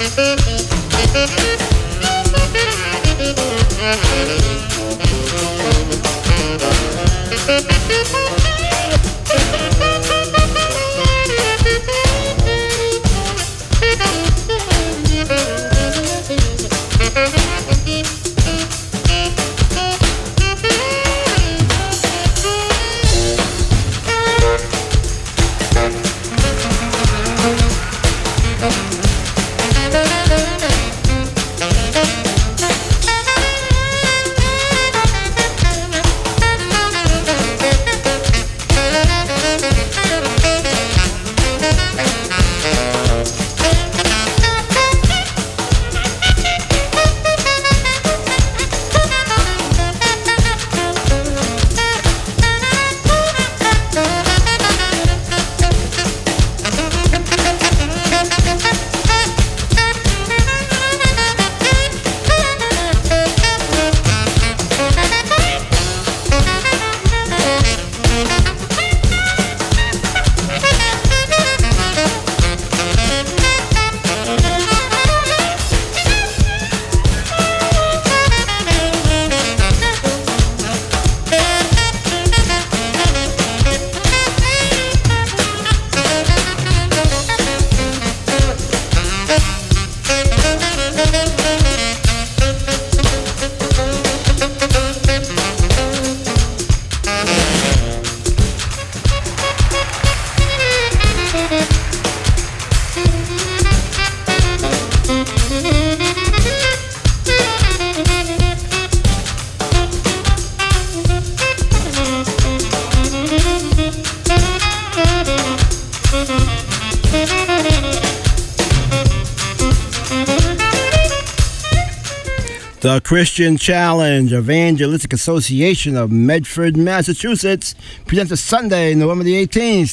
The Christian Challenge Evangelistic Association of Medford, Massachusetts presents a Sunday, November the 18th,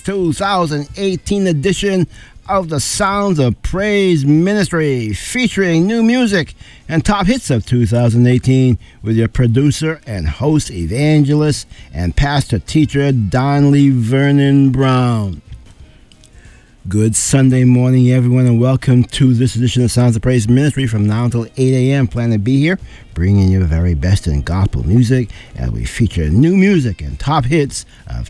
2018 edition of the Sounds of Praise Ministry, featuring new music and top hits of 2018 with your producer and host, evangelist, and pastor teacher, Donley Vernon Brown. Good Sunday morning, everyone, and welcome to this edition of Sounds of Praise Ministry from now until 8 a.m. Plan to be here, bringing you the very best in gospel music as we feature new music and top hits of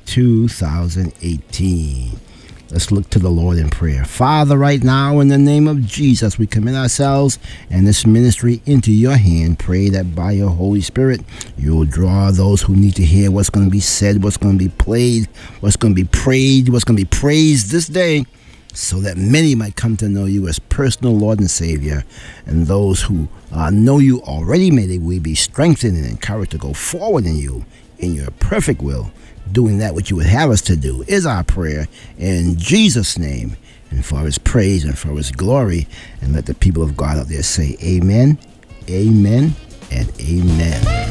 2018. Let's look to the Lord in prayer. Father, right now, in the name of Jesus, we commit ourselves and this ministry into your hand. Pray that by your Holy Spirit, you will draw those who need to hear what's going to be said, what's going to be played, what's going to be prayed, what's going to be praised this day, so that many might come to know you as personal Lord and Savior. And those who know you already, may they be strengthened and encouraged to go forward in you, in your perfect will, doing that which you would have us to do, is our prayer in Jesus' name, and for his praise and for his glory. And let the people of God out there say amen, amen, and amen.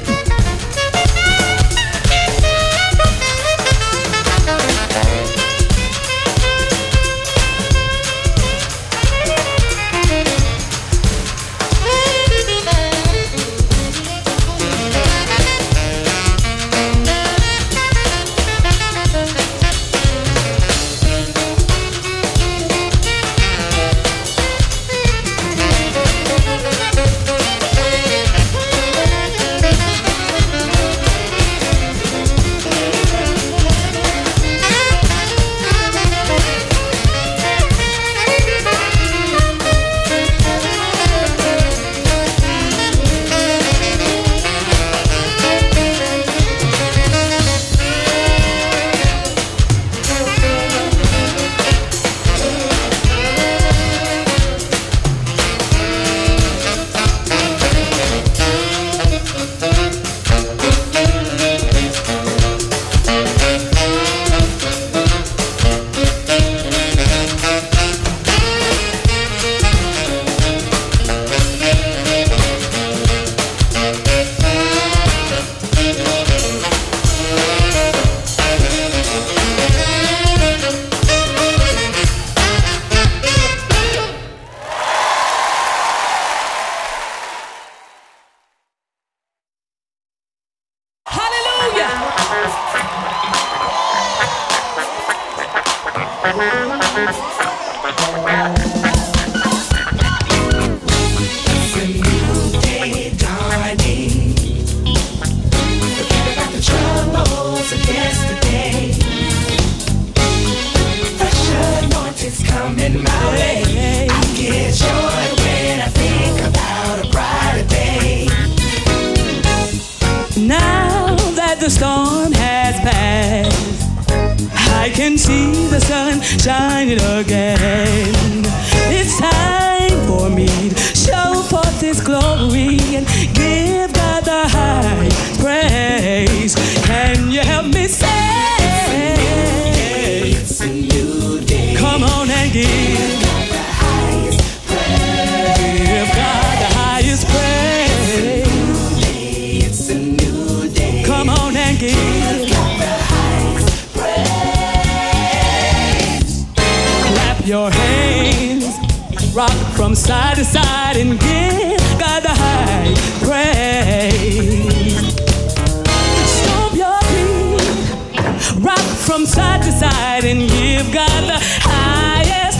I can see the sun shining again. It's time for me to show forth His glory and give God the highest praise. Can you help me say, it's a new day. Come on and give God the highest praise. Give God the highest praise. It's a new day. Come on and give God the highest praise. Clap your hands, rock from side to side and give God the high praise. Stomp your feet, rock from side to side and give God the highest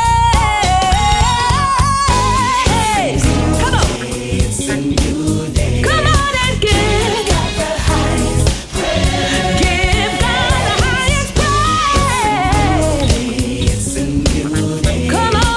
praise. Come on. It's a new day. Come on and give God the highest praise. Give God the highest praise. It's a new day. Come on.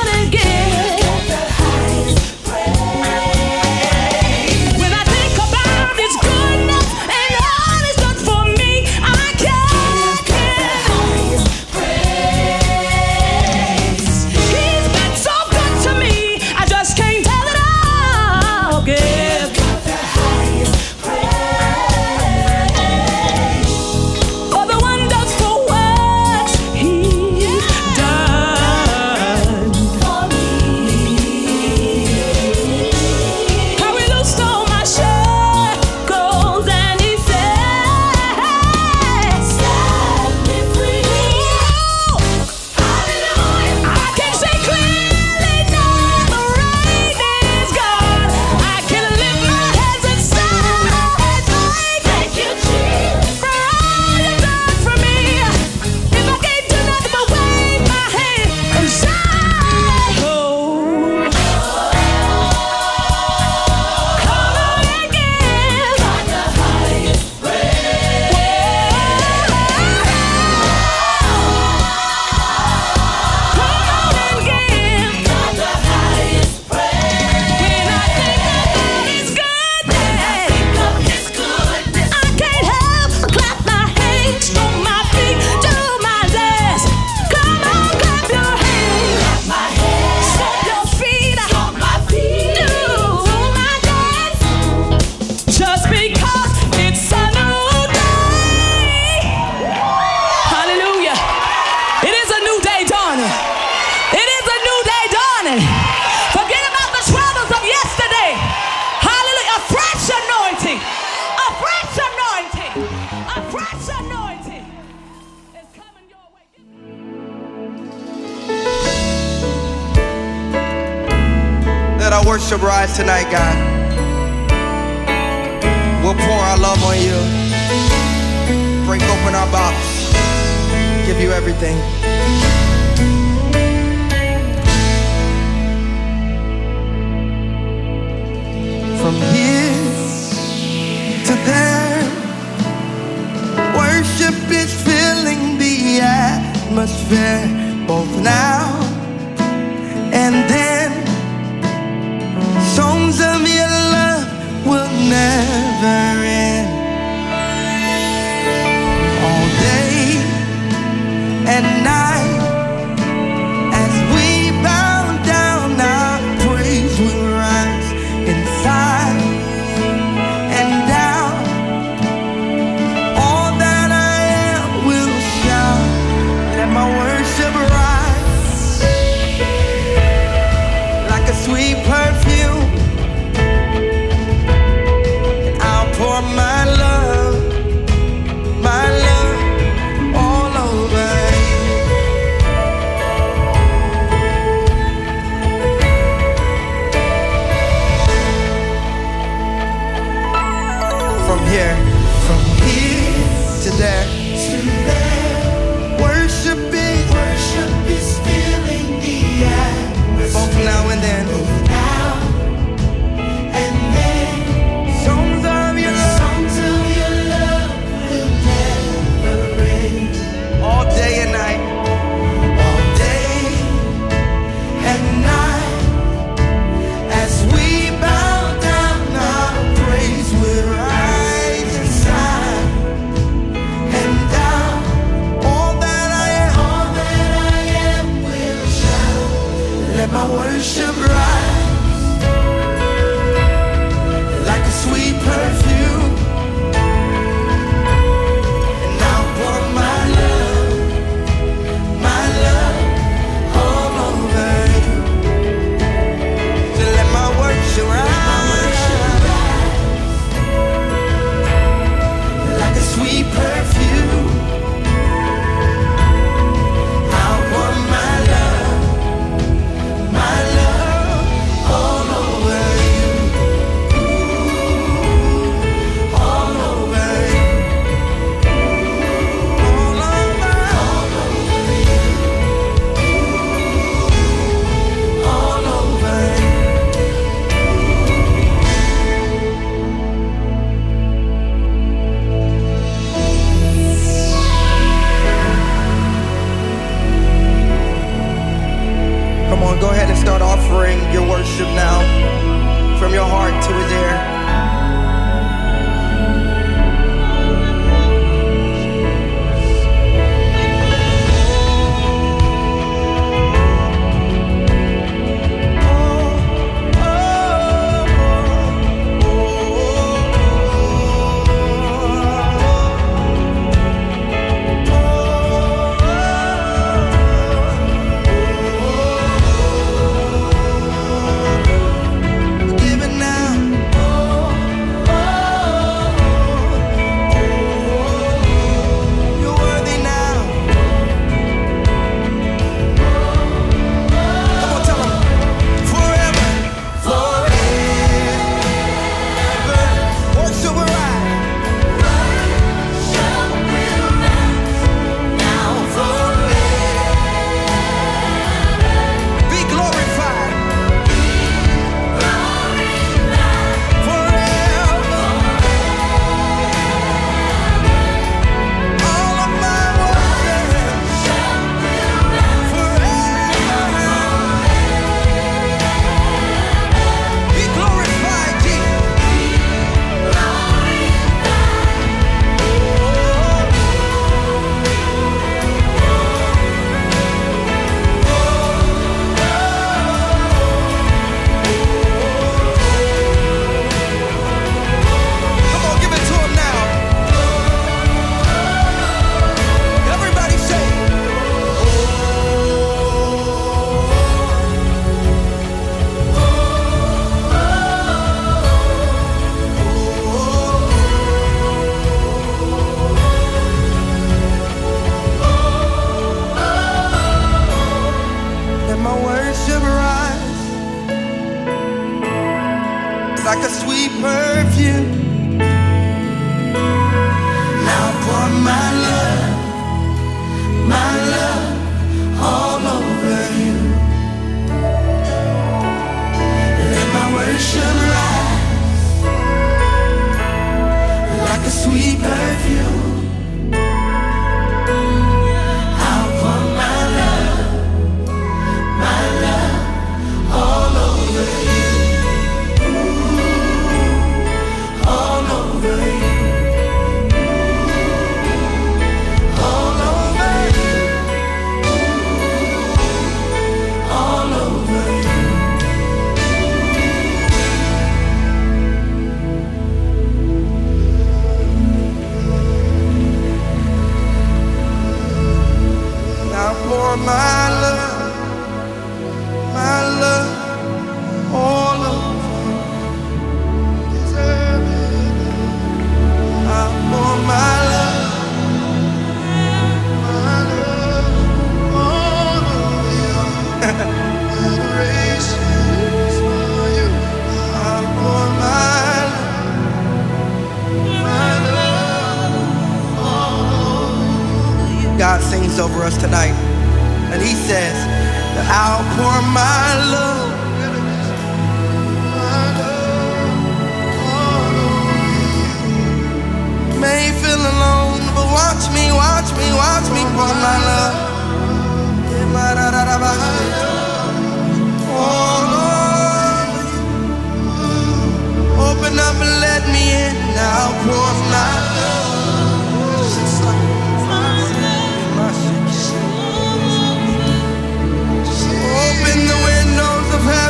Worship rise tonight, God. We'll pour our love on you. Break open our bottles. Give you everything. From here to there, worship is filling the atmosphere, both now and then. Songs of your love will never end. All day and night, as we bow down, our praise will rise inside and down. All that I am will shout. Let my worship rise. worship rise like a sweet perfume, and I'll pour my love all over you. So let my worship rise like a sweet perfume. I'll pour my love all over you, all over you, all over you, all over you. Come on, go ahead and start offering your worship now from your heart to his ear. Give it now. You're worthy now. Come on, tell them. Forever, forever. Worship will rise. Now forever. Be glorified. Forever. All of my worship. Forever. Be glorified, Jesus. Come on, give it to him now. Everybody say, let my worship rise like a sweet perfume. Now pour my love all over you. Let my worship rise like a sweet perfume. I'll pour my love all over you, all over you, all over you, all over you. Now pour my love all over you. Deserve it. I'll pour my love all over you. Adoration is for you. I'll pour my love all over you. God sings over us tonight, and he says that I'll pour my love all over you. May feel alone, but watch me pour my love all over you. Open up and let me in. I'll pour my love. Open the windows of heaven.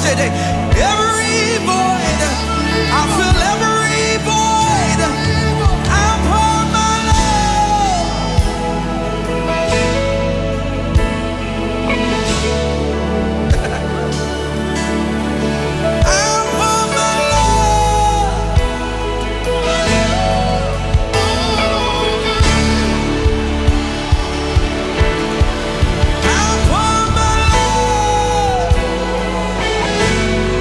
today. Every void, I fill every void. I pour my love. I pour my love. I pour my love.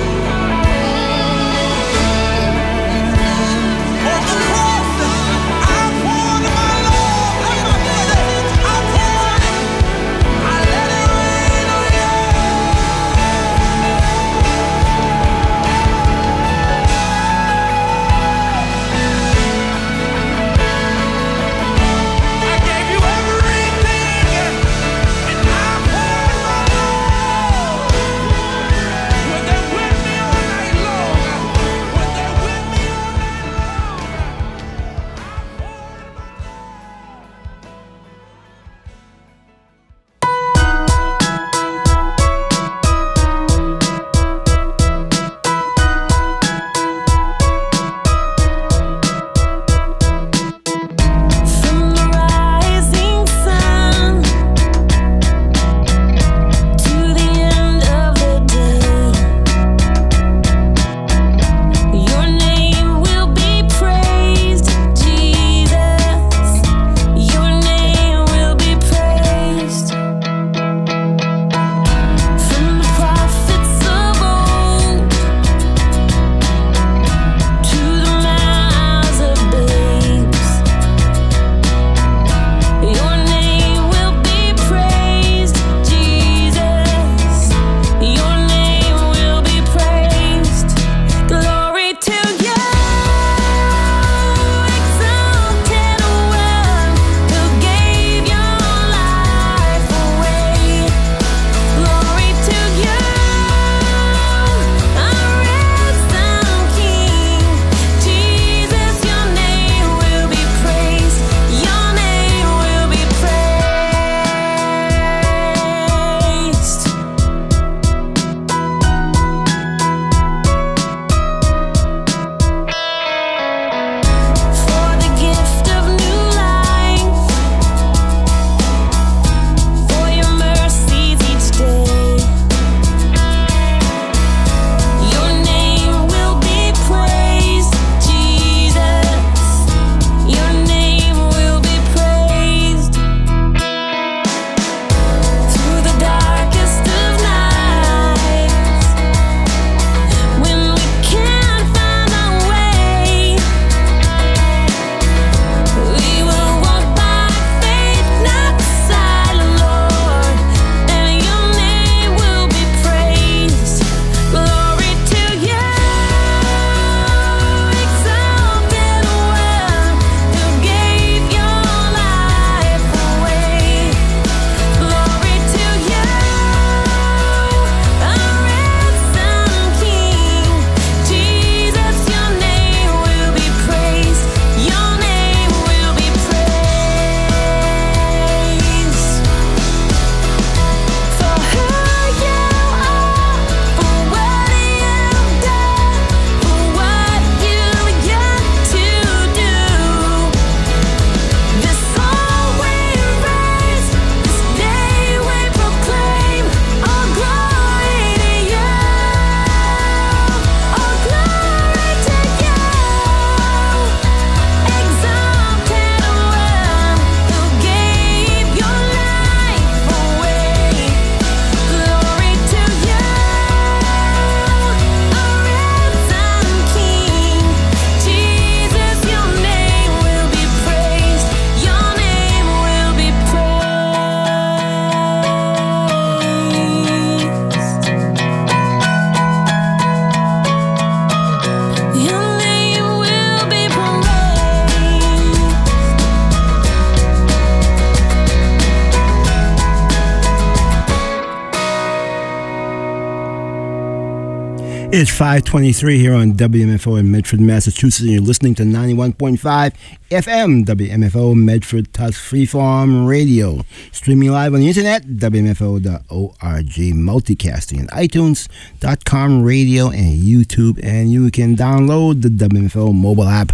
It's 5:23 here on WMFO in Medford, Massachusetts, and you're listening to 91.5 FM WMFO Medford Tusk Freeform Radio. Streaming live on the internet, WMFO.org, multicasting in iTunes.com radio and YouTube, and you can download the WMFO mobile app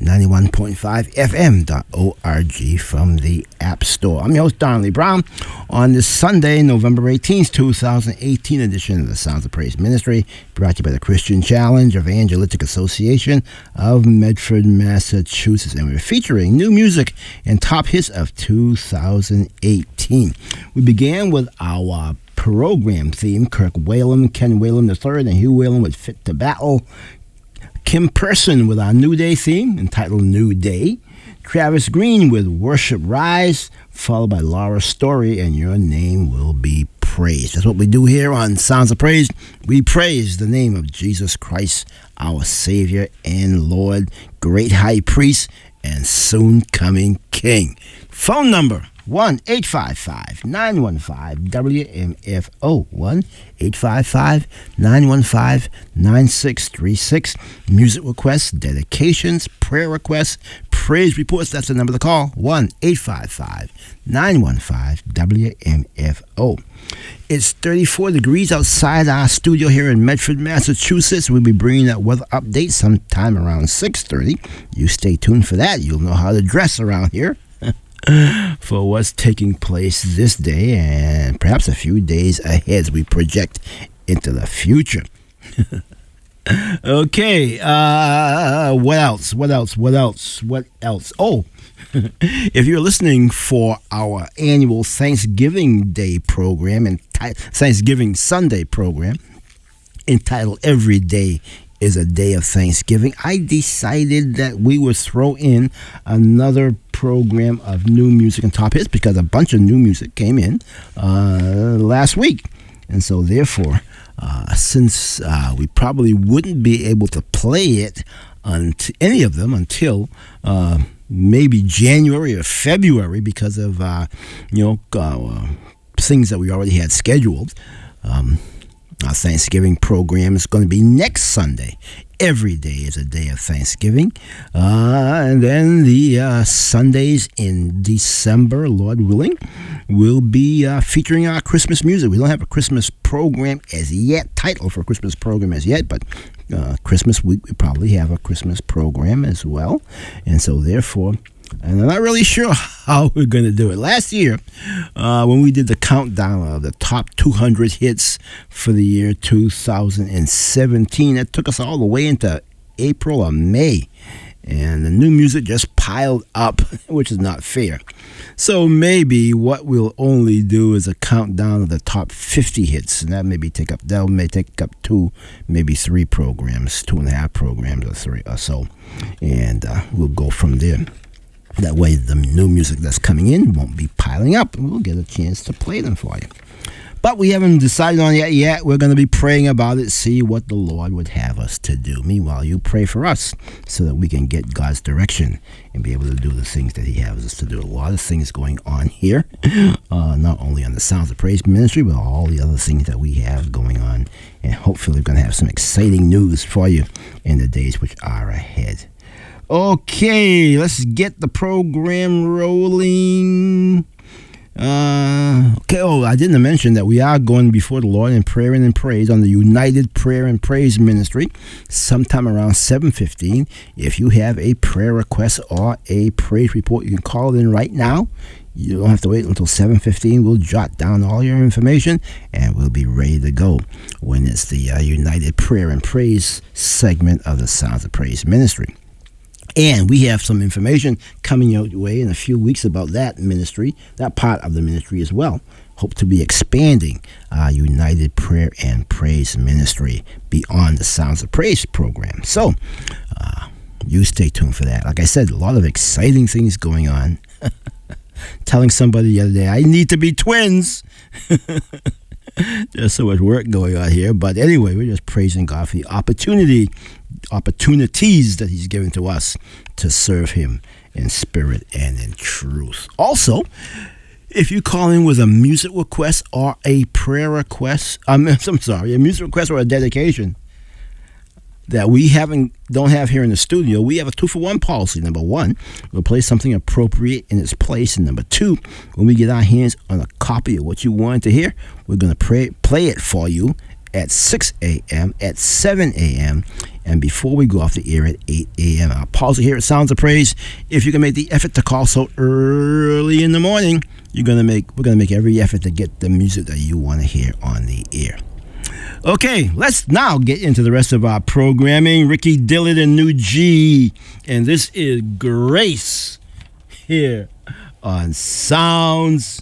91.5fm.org from the App Store. I'm your host, Donley Brown, on this Sunday, November 18th, 2018 edition of the Sounds of Praise Ministry, brought to you by the Christian Challenge Evangelistic Association of Medford, Massachusetts. And we're featuring new music and top hits of 2018. We began with our program theme, Kirk Whalum, Ken Whalum III, and Hugh Whalum with Fit to Battle. Kim Person with our New Day theme entitled New Day. Travis Green with Worship Rise, followed by Laura Story and Your Name Will Be Praised. That's what we do here on Sounds of Praise. We praise the name of Jesus Christ, our Savior and Lord, great High Priest, and soon coming King. Phone number 1-855-915-WMFO, 1-855-915-9636. Music requests, dedications, prayer requests, praise reports. That's the number to call, 1-855-915-WMFO. It's 34 degrees outside our studio here in Medford, Massachusetts. We'll be bringing that weather update sometime around 6:30. You stay tuned for that. You'll know how to dress around here for what's taking place this day and perhaps a few days ahead as we project into the future. Okay, what else? Oh, if you're listening for our annual Thanksgiving Day program and Thanksgiving Sunday program entitled Every Day is a Day of Thanksgiving, I decided that we would throw in another program of new music and top hits because a bunch of new music came in last week. And so therefore, since we probably wouldn't be able to play it any of them until maybe January or February because of things that we already had scheduled, our Thanksgiving program is going to be next Sunday. Every day is a day of Thanksgiving. And then the Sundays in December, Lord willing, will be featuring our Christmas music. We don't have a Christmas program as yet, title for a Christmas program as yet, but Christmas week we probably have a Christmas program as well. And so therefore, and I'm not really sure how we're going to do it. Last year, when we did the countdown of the top 200 hits for the year 2017, it took us all the way into April or May. And the new music just piled up, which is not fair. So maybe what we'll only do is a countdown of the top 50 hits. And that may take up 2, maybe 3 programs, 2.5 programs or 3 or so. And we'll go from there. That way the new music that's coming in won't be piling up, and we'll get a chance to play them for you. But we haven't decided on it yet. We're going to be praying about it, see what the Lord would have us to do. Meanwhile, you pray for us so that we can get God's direction and be able to do the things that He has us to do. A lot of things going on here, not only on the Sounds of Praise Ministry, but all the other things that we have going on. And hopefully we're going to have some exciting news for you in the days which are ahead. Okay, let's get the program rolling. I didn't mention that we are going before the Lord in prayer and in praise on the United Prayer and Praise Ministry sometime around 7:15. If you have a prayer request or a praise report, you can call it in right now. You don't have to wait until 7:15. We'll jot down all your information and we'll be ready to go when it's the United Prayer and Praise segment of the Sounds of Praise Ministry. And we have some information coming your way in a few weeks about that ministry, that part of the ministry as well. Hope to be expanding our United Prayer and Praise Ministry beyond the Sounds of Praise program. So, you stay tuned for that. Like I said, a lot of exciting things going on. Telling somebody the other day, I need to be twins. There's so much work going on here. But anyway, we're just praising God for the opportunities that He's given to us to serve Him in spirit and in truth. Also, if you call in with a music request or a prayer request, a music request or a dedication, that we don't have here in the studio. We have a 2-for-1 policy. Number one, we'll play something appropriate in its place. And number two, when we get our hands on a copy of what you wanted to hear, we're going to play it for you at 6 a.m., at 7 a.m., and before we go off the air at 8 a.m. Our policy here at Sounds of Praise, if you can make the effort to call so early in the morning, we're going to make every effort to get the music that you want to hear on the air. Okay, let's now get into the rest of our programming. Ricky Dillard and New G, and this is Grace here on Sounds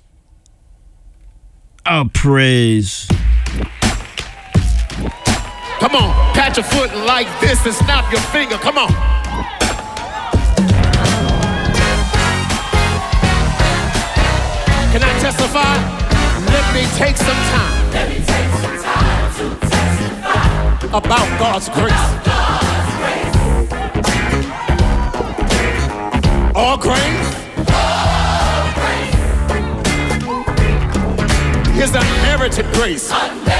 of Praise. Come on, pat your foot like this and snap your finger. Come on. Can I testify? Let me take some time. Let me take some time to testify about God's grace. All grace. His unmerited grace.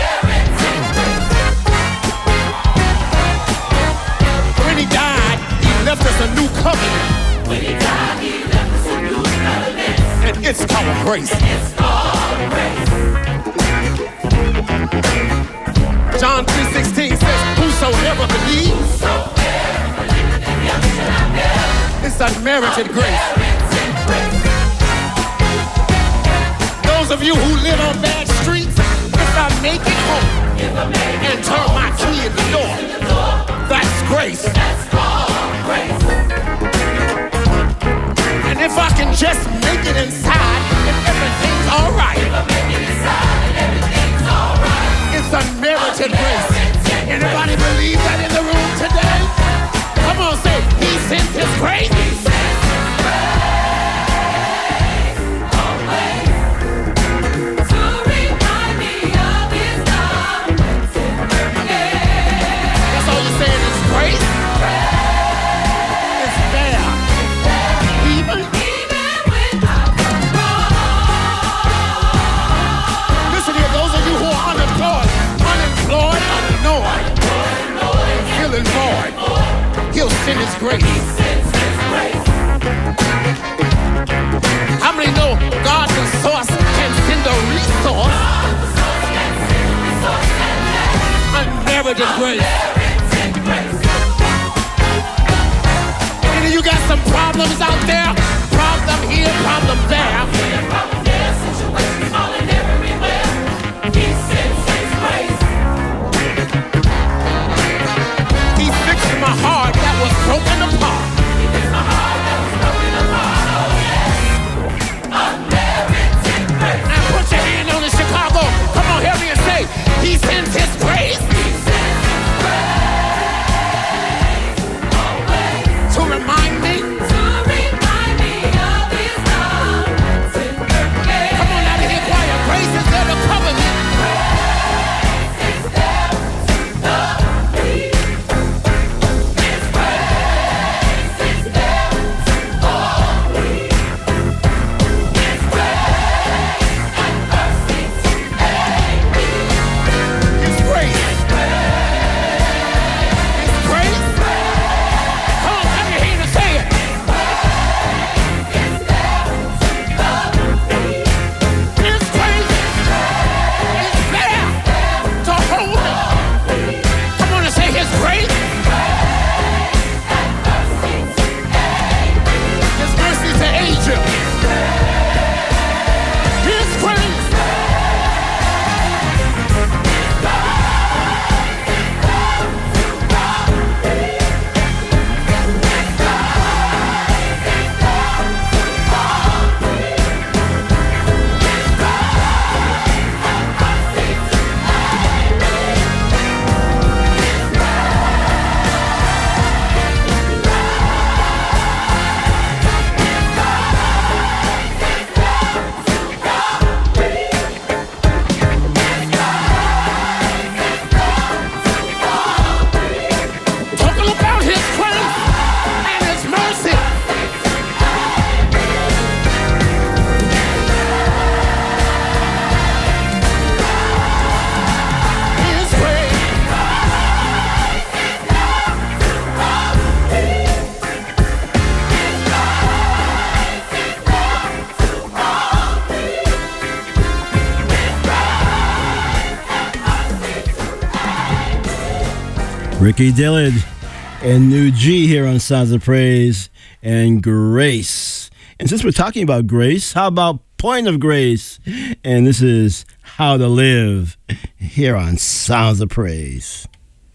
When he died, he left us a new covenant. When he died, he left us a new covenant. And it's called grace. John 3:16 says, whosoever believes, it's unmerited grace. Those of you who live on bad streets, if I make it home and turn my key in the door, that's grace. And if I can just make it inside and everything's all right, it's unmerited grace. Anybody believe that in the room today? Come on, say, he sent his grace. He'll send his grace. How many know God the source can send a resource? Unmerited grace. Any of you got some problems out there? Problem here, problem there. Situations falling everywhere. He sends his grace. He fixed my heart that was broken apart. He fixed my heart that was broken apart. Oh yeah. Unmerited grace. Now put your hand on it, Chicago. Come on, help me and say, he sends his grace. He sends his grace. Always. To remind me. To remind me of his love. Ricky Dillard and New G here on Sounds of Praise and Grace. And since we're talking about grace, how about Point of Grace? And this is How to Live here on Sounds of Praise.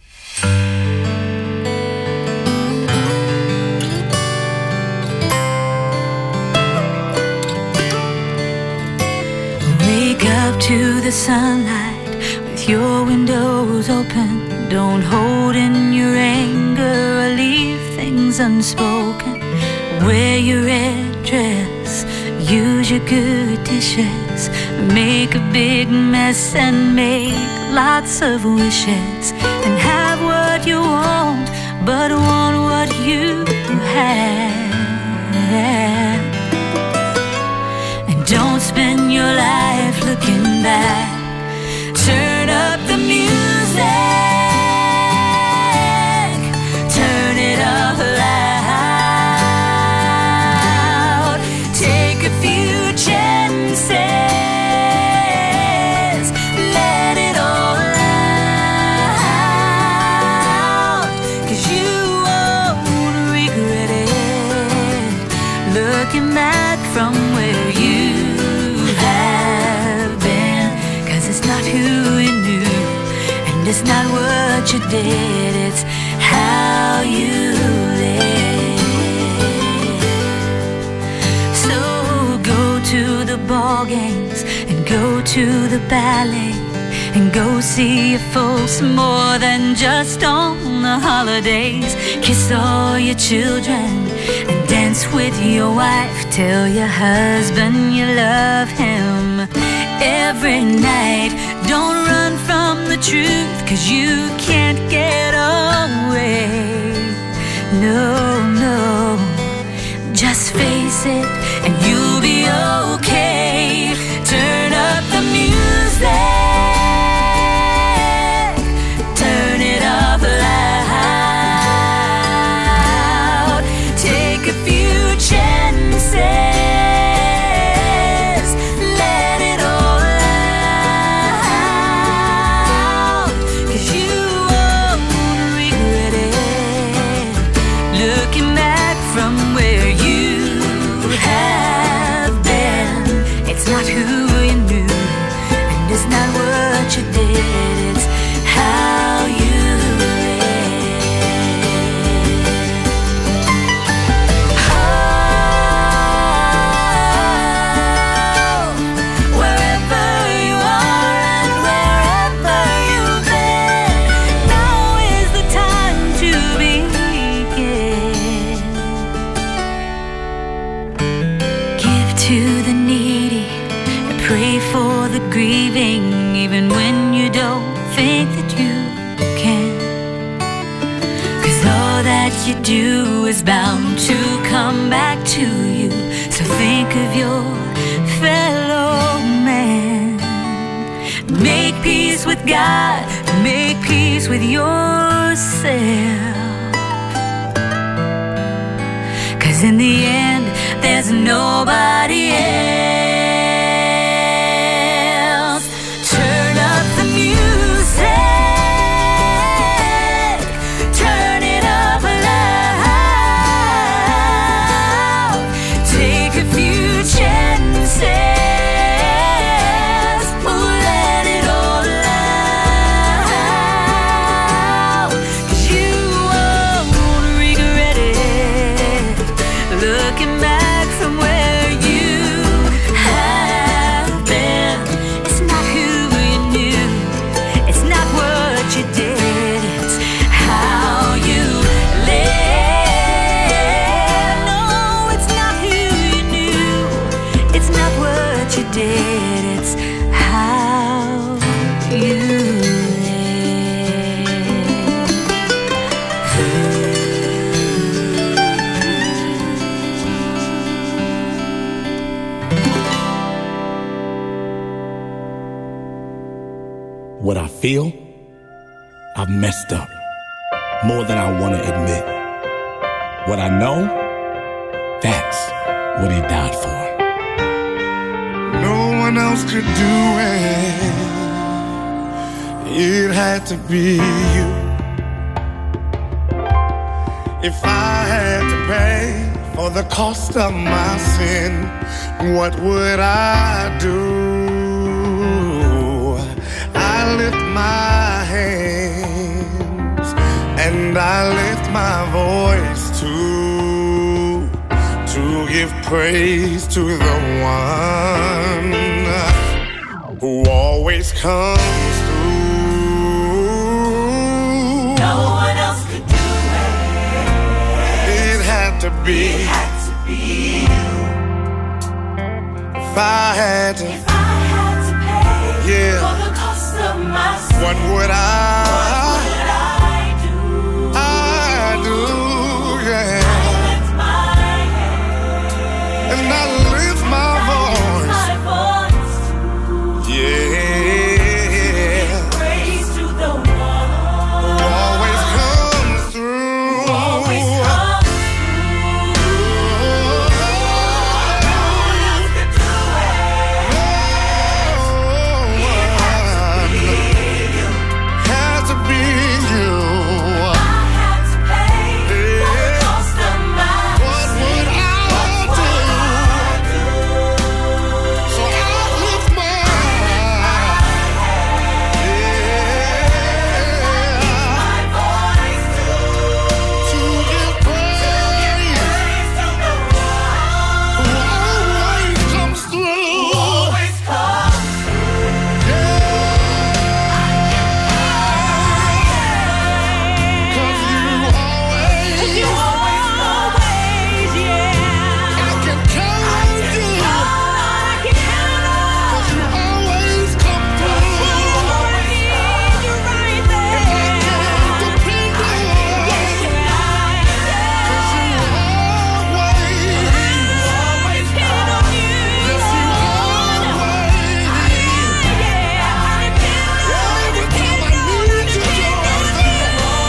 Wake up to the sunlight with your windows open. Don't hold in your anger or leave things unspoken. Wear your red dress, use your good dishes. Make a big mess and make lots of wishes. And have what you want, but want what you have. And don't spend your life looking back. Turn up the music, turn it up loud. Take a few chances, let it all out, 'cause you won't regret it. Looking back from where you have been, 'cause it's not who you knew, and it's not what you did, it's how you live. So go to the ball games and go to the ballet and go see your folks more than just on the holidays. Kiss all your children and dance with your wife. Tell your husband you love him every night. Don't run from the truth, 'cause you can't get away. No, no, just face it and you'll be okay. Turn up the music, turn it up loud. Take a few chances, let it all out, 'cause you won't regret it. Looking back from where you have been, it's not who you knew, and it's not what you did, it's how you live. Oh, wherever you are and wherever you've been, now is the time to begin. Give to the needy and pray for the grieving, even when you don't think that you can. 'Cause all that you do is bound to come back to you. So think of your fellow man. Make peace with God, make peace with yourself. 'Cause in the end, there's nobody else. Turn up the music, turn it up loud. Take a few chances, let it all out, 'cause you won't regret it. Looking back from where you have been, it's not who you knew, it's not what you did, it's how you live. No, it's not who you knew, it's not what you did, it's how you What I feel, I've messed up more than I want to admit. What I know, that's what he died for. No one else could do it. It had to be you. If I had to pay for the cost of my sin, what would I do? I lift my hands and I lift my voice to give praise to the one who always comes through. No one else could do it. It had to be you. If I had to pay for the cost of my sin, what would I do? I do, yeah. I lift my hands And I lift my voice, yeah. praise to the one Who always comes through. who always comes Has to be you. I had to pay for the cost of my What would I do? So I lift my voice to give praise. to the Who always comes through. always comes. Cause you always I can count on you. Cause you always come through. Depend on cause you always yes, you always every time I need you, you're right there.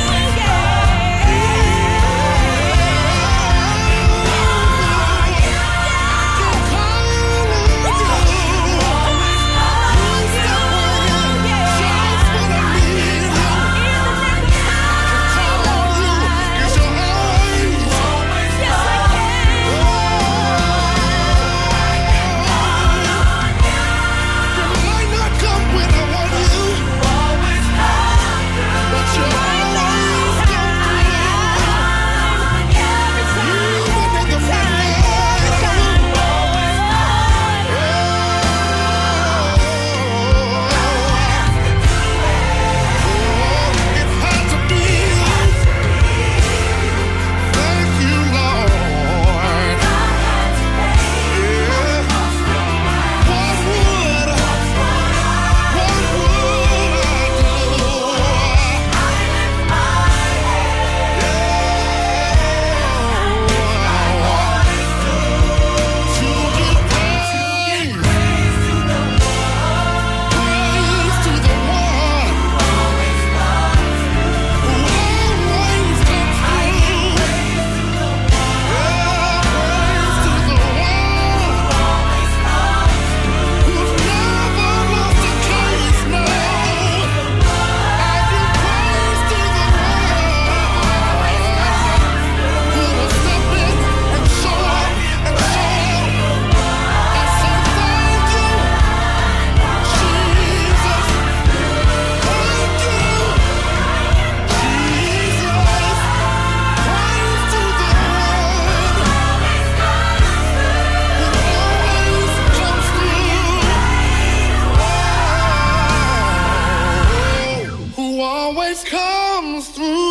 Always comes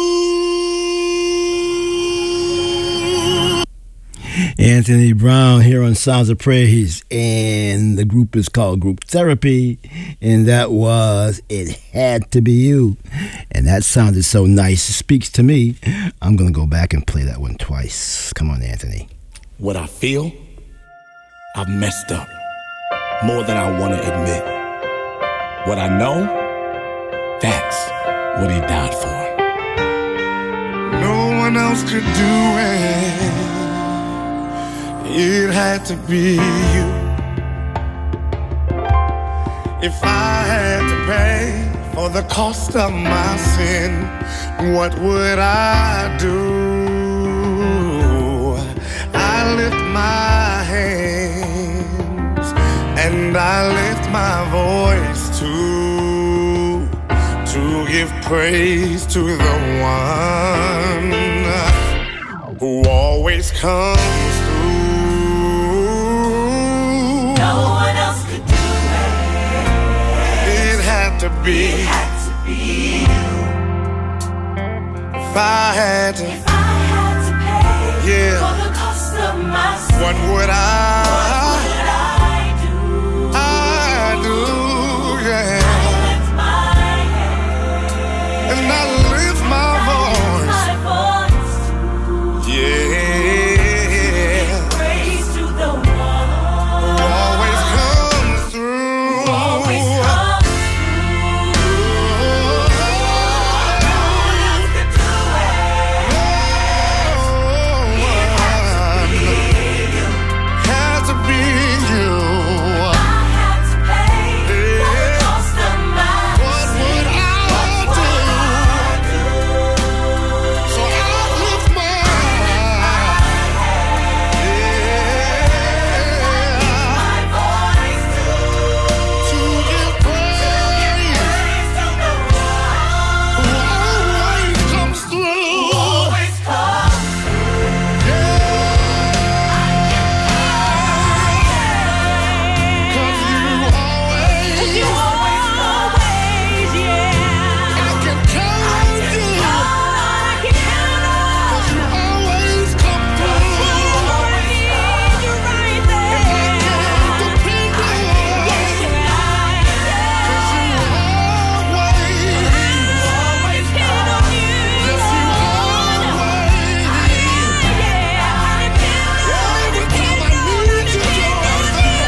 through. Anthony Brown here on Sounds of Praise, and the group is called Group Therapy, and that was It Had to Be You, and that sounded so nice. It speaks to me. I'm going to go back and play that one twice. Come on, Anthony. What I feel, I've messed up more than I want to admit. What I know, that's what he died for. No one else could do it. It had to be you. If I had to pay for the cost of my sin, what would I do? I lift my hands and I lift my voice to give praise to the one who always comes through. No one else could do it. It had to be. It had to be you. If I had to pay for the cost of my sin, what would I do? I do, yeah. I lift my hands And I lift my voice, yeah. praise to the one Who always comes through. who always comes Has to be you. I had to pay for the cost of my What sin. would I do? So I lift my to give praise who always comes through. Cause you always I can count on you. Cause you always come through. Depend on you. Cause you always, yes you always. Every time I need you, you're right there.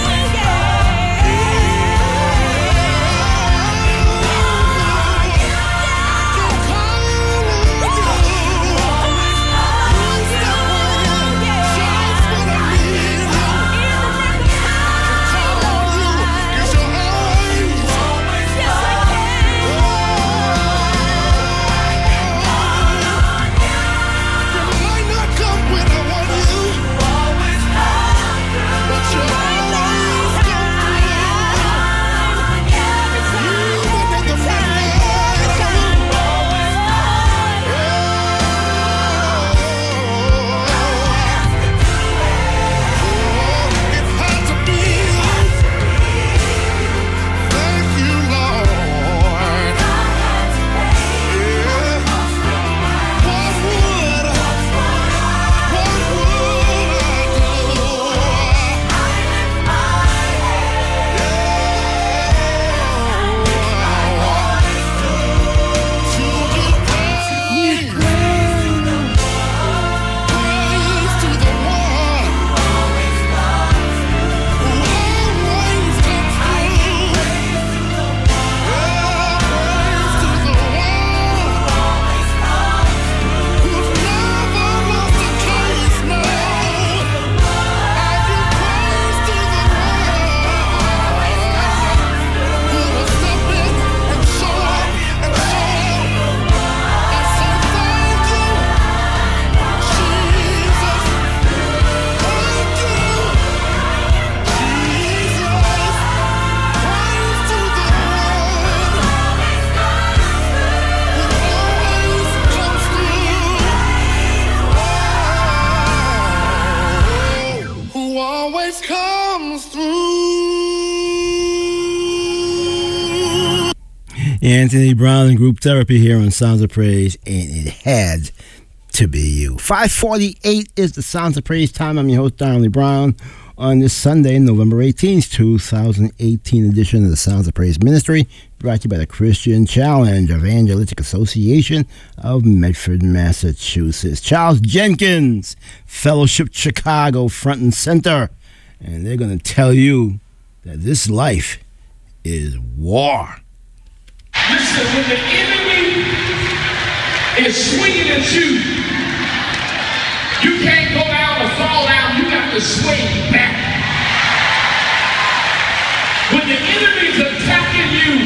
Who always comes through. Anthony Brown and Group Therapy here on Sounds of Praise, and it had to be you. 5:48 is the Sounds of Praise time. I'm your host, Darnley Brown, on this Sunday, November 18th, 2018 edition of the Sounds of Praise Ministry, brought to you by the Christian Challenge Evangelistic Association of Medford, Massachusetts. Charles Jenkins, Fellowship Chicago, front and center, and they're going to tell you that this life is war. Listen, when the enemy is swinging at you, you can't go down or fall down. You got to swing back. When the enemy's attacking you,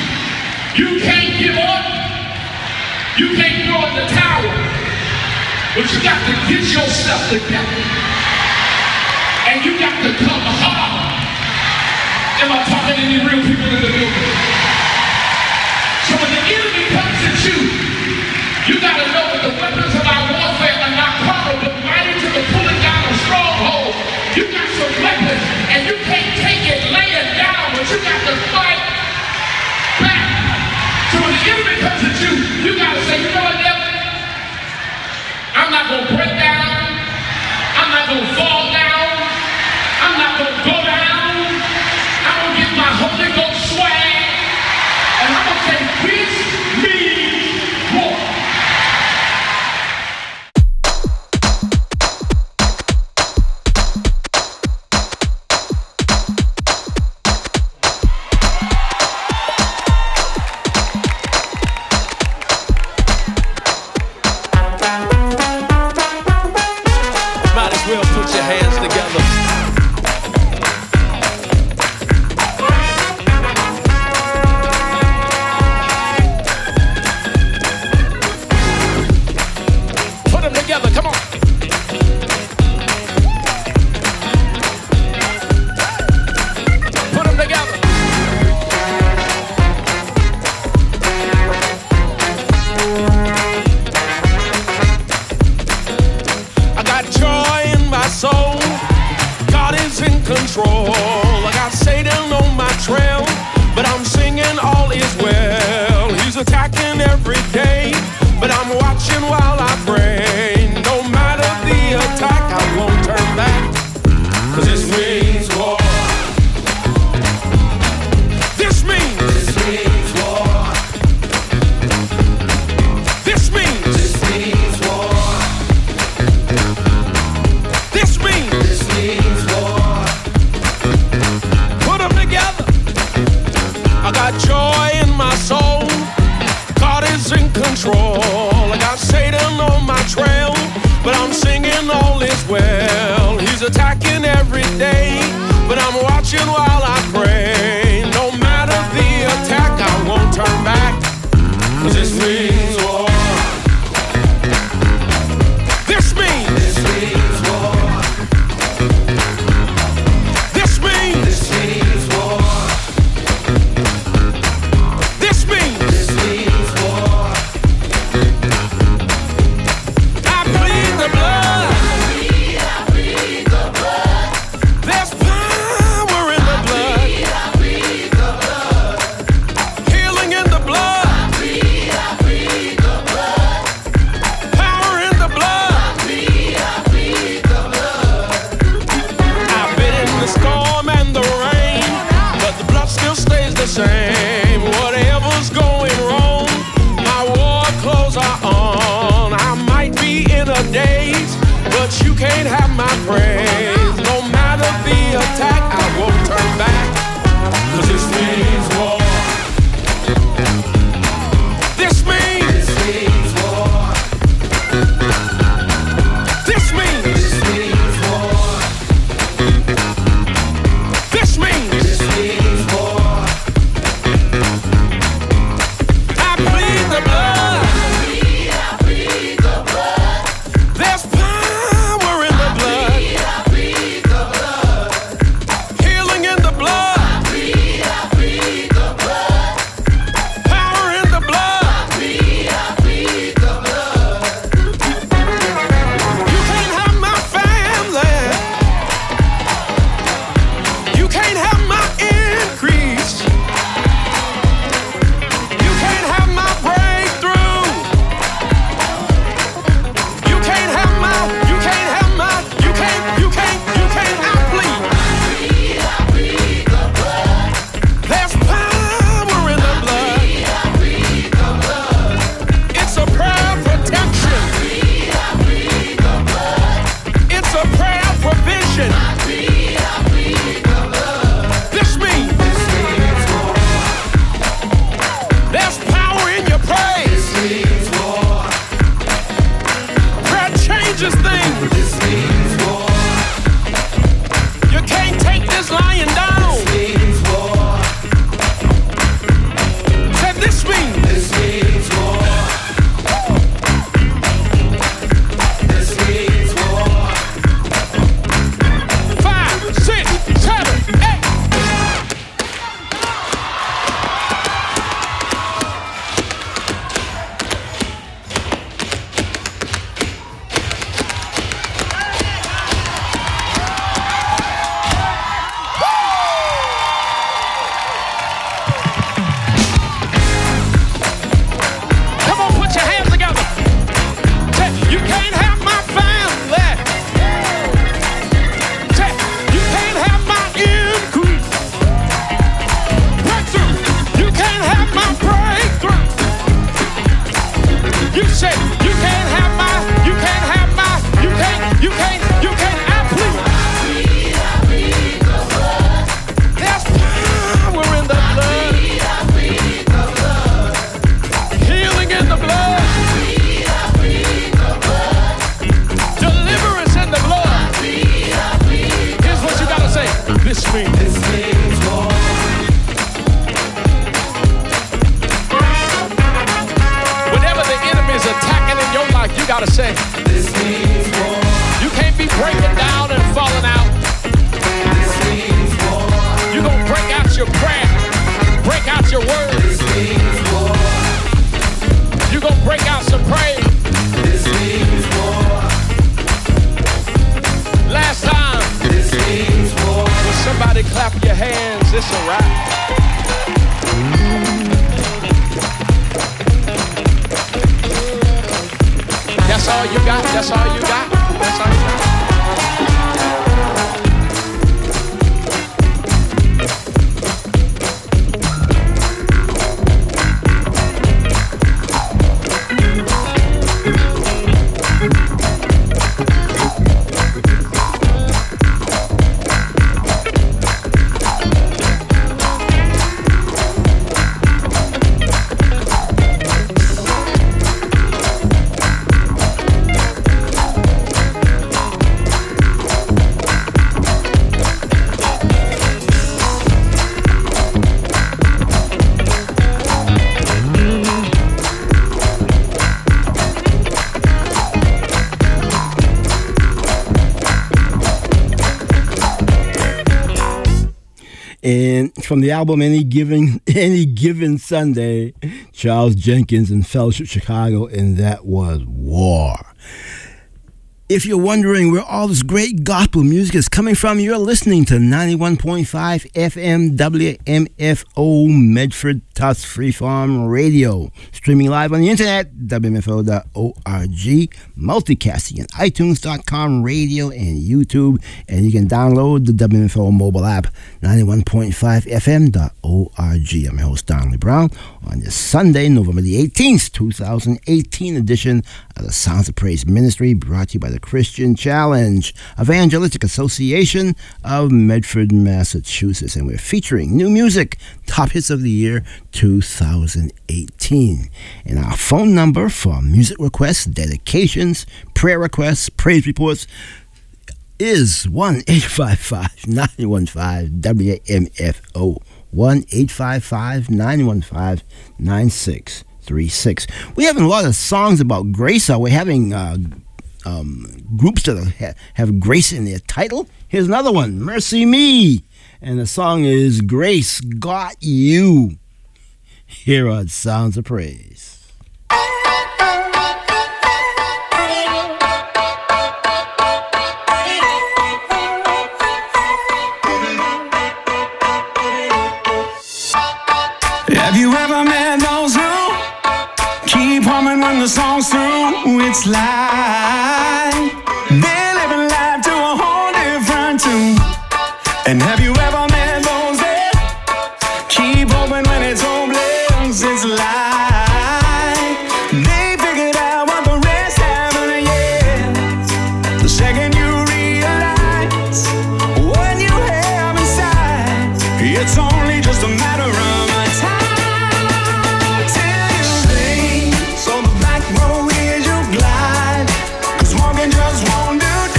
you can't give up. You can't throw in the towel. But you got to get yourself together. And you got to come hard. Am I talking to any real people in the building? So when the enemy comes at you, you got to know that the weapons of our warfare are not carnal, but mighty to the pulling down of strongholds. You got some weapons, and you can't take it laying down, but you got to fight back. So when the enemy comes at you, you got to say, you know what, devil? I'm not going to break down. I'm not going to fall down. I'm not going to go down. I'm going to get my Holy Ghost swag. And I'm going to say, peace means war. Might as well put your hands together. Put them together, come on. Put them together. I got joy in my soul. God is in control. I got Satan on my trail, but I'm singing all is well. He's attacking every day, but I'm watching while I pray. No matter the attack, I won't turn back, 'cause this means war. This means war. This means war. This means war. Put them together. I got joy in my soul. God is in control. I got Satan on my trail, but I'm singing all is well. He's attacking every day, but I'm watching while I pray. No matter the attack, I won't turn back, 'cause this means war. This means war. This means war. This means war. I plead the blood. There's You say, you can't have my, you can't have my, you can't, I plead. There's power in the blood. Healing in the blood. Deliverance in the blood. Here's what you gotta say. This means war. Whenever the enemy is attacking in your life, you gotta say, this means war. You can't be breaking down and falling out. This means war. You're gonna break out your prayer, break out your words. This means war. You're gonna break out some praise. This means war. Last time. This means war. When somebody clap your hands, it's a wrap. That's all you got. That's all you got. That's all you got. And from the album Any Given Sunday, Charles Jenkins and Fellowship Chicago, and that was War. If you're wondering where all this great gospel music is coming from, you're listening to 91.5 FM WMFO Medford Tufts Free Farm Radio. Streaming live on the internet, WMFO.org, multicasting at iTunes.com, radio, and YouTube. And you can download the WMFO mobile app, 91.5fm.org. I'm your host, Donley Brown, on this Sunday, November the 18th, 2018 edition of the Sounds of Praise Ministry, brought to you by the Christian Challenge Evangelistic Association of Medford, Massachusetts. And we're featuring new music, top hits of the year 2018. And our phone number for music requests, dedications, prayer requests, praise reports is 1-855-915-WMFO. 1-855-915-9636. We're having a lot of songs about grace. We're having groups that have grace in their title. Here's another one, Mercy Me. And the song is Grace Got You. Here are Sounds of Praise. Have you ever met those who keep humming when the song's through? It's like they're living life to a whole different tune. And have you ever met those that keep hoping when it's hopeless? It's like they figured out what the rest haven't yet. The second you realize what you have inside, it's only just a matter of time. So the back row is your glide, 'cause walking just won't do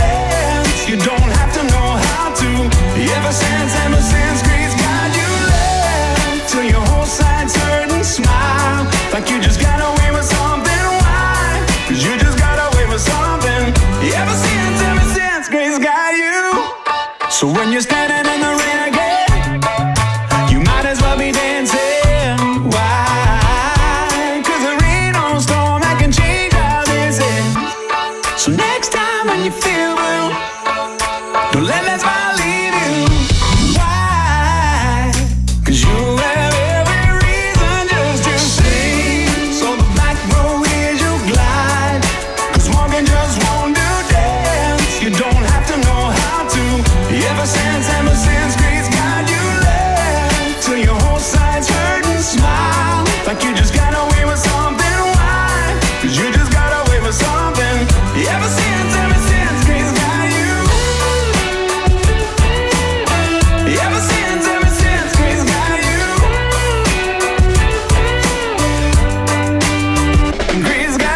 'cause you